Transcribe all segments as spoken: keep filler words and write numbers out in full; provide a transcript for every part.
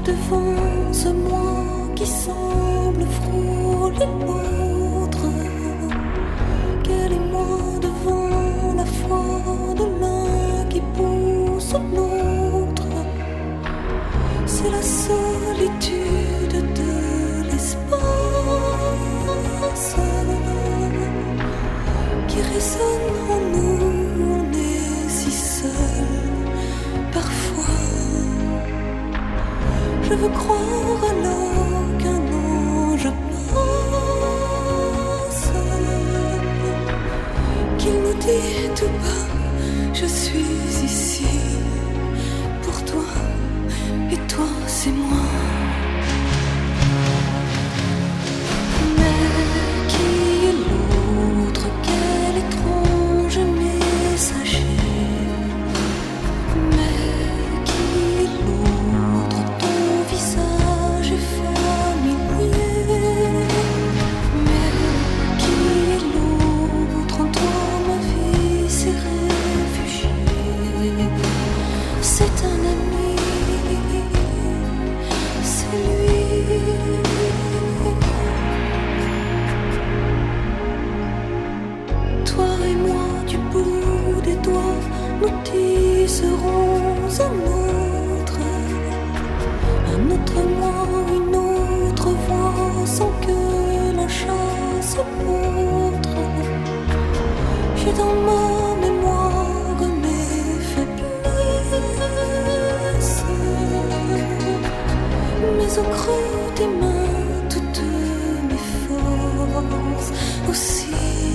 Devance-moi qui semble frôler l'autre. Quel est moi devant la foi de l'un qui pousse l'autre? C'est la solitude de l'espace qui résonne en nous. On est si seul parfois. Je veux croire alors qu'un ange passe, qu'il nous dit tout bas: je suis ici pour toi, et toi c'est moi. Mais qui est l'autre? Quel étrange messager? Mais qui est l'autre? Ton visage est familier. Mais qui est l'autre? En toi ma vie s'est réfugiée. C'est un ami, c'est lui. Toi et moi du bout des doigts, nous tisserons un autre, un autre moi, une autre voix, sans que la chasse montre. J'ai dans ma mémoire mes faiblesses, mais au creux des mains toutes mes forces aussi.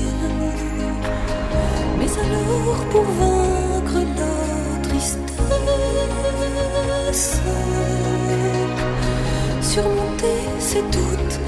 Mais alors pour vaincre la tristesse, surmonter ces doutes